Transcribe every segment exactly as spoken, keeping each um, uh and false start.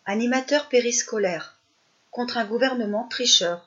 Animateurs périscolaires, contre un gouvernement tricheur.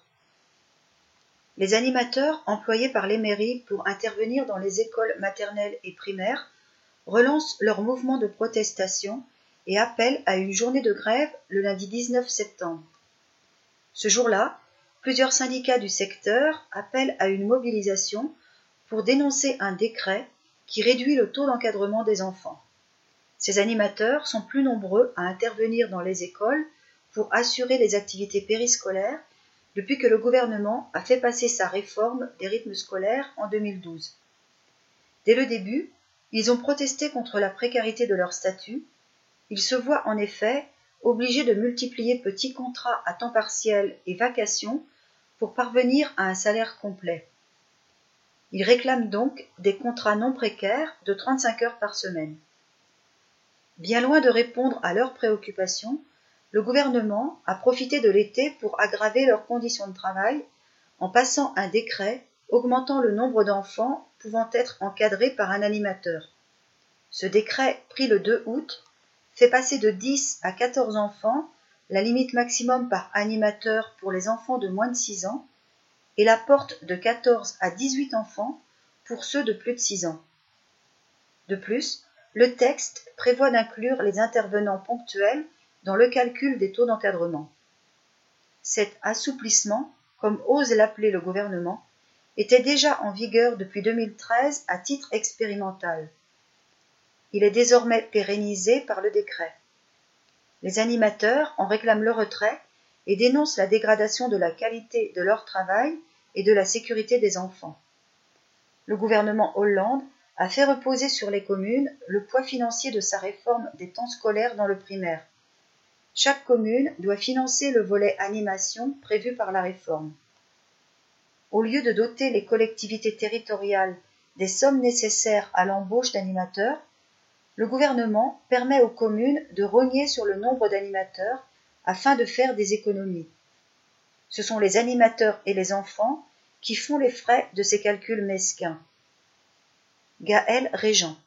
Les animateurs employés par les mairies pour intervenir dans les écoles maternelles et primaires relancent leur mouvement de protestation et appellent à une journée de grève le lundi dix-neuf septembre. Ce jour-là, plusieurs syndicats du secteur appellent à une mobilisation pour dénoncer un décret qui réduit le taux d'encadrement des enfants. Ces animateurs sont plus nombreux à intervenir dans les écoles pour assurer les activités périscolaires depuis que le gouvernement a fait passer sa réforme des rythmes scolaires en deux mille douze. Dès le début, ils ont protesté contre la précarité de leur statut. Ils se voient en effet obligés de multiplier petits contrats à temps partiel et vacations pour parvenir à un salaire complet. Ils réclament donc des contrats non précaires de trente-cinq heures par semaine. Bien loin de répondre à leurs préoccupations, le gouvernement a profité de l'été pour aggraver leurs conditions de travail en passant un décret augmentant le nombre d'enfants pouvant être encadrés par un animateur. Ce décret, pris le deux août, fait passer de dix à quatorze enfants la limite maximum par animateur pour les enfants de moins de six ans et la porte de quatorze à dix-huit enfants pour ceux de plus de six ans. De plus, le texte prévoit d'inclure les intervenants ponctuels dans le calcul des taux d'encadrement. Cet assouplissement, comme ose l'appeler le gouvernement, était déjà en vigueur depuis deux mille treize à titre expérimental. Il est désormais pérennisé par le décret. Les animateurs en réclament le retrait et dénoncent la dégradation de la qualité de leur travail et de la sécurité des enfants. Le gouvernement Hollande a fait reposer sur les communes le poids financier de sa réforme des temps scolaires dans le primaire. Chaque commune doit financer le volet animation prévu par la réforme. Au lieu de doter les collectivités territoriales des sommes nécessaires à l'embauche d'animateurs, le gouvernement permet aux communes de rogner sur le nombre d'animateurs afin de faire des économies. Ce sont les animateurs et les enfants qui font les frais de ces calculs mesquins. Gaël Régent.